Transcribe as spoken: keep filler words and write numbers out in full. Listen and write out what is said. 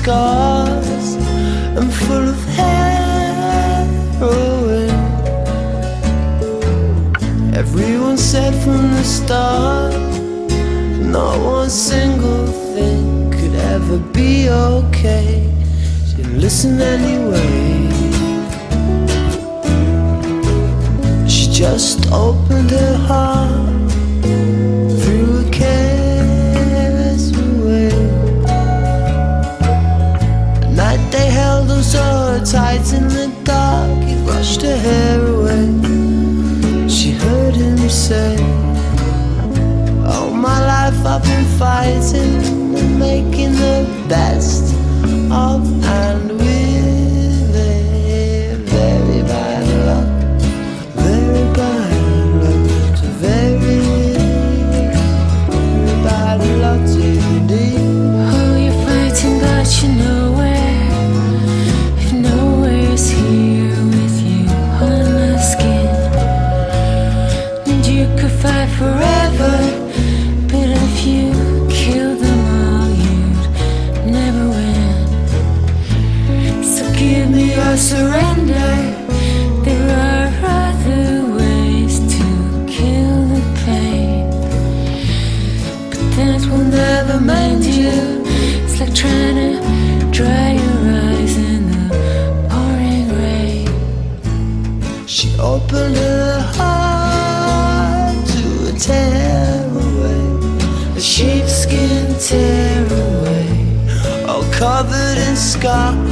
scars and full of heroin. Everyone said from the start, not one single thing could ever be okay. She didn't listen anyway. She just opened her heart, threw a careless away. At night they held her so tight in the dark, he brushed her hair away. She heard him say, all my life I've been fighting and making the best of, and with it, very bad luck, very bad luck, very, very bad luck indeed. Oh, you're fighting but you're nowhere, if nowhere's here with you on my skin. And you could fight forever, but if you killed them all, you'd never win. So give me your surrender. There are other ways to kill the pain, but that will never mend you. It's like trying to dry your eyes in the pouring rain. She opened her heart to a tearaway, a sheepskin tearaway, all covered in scars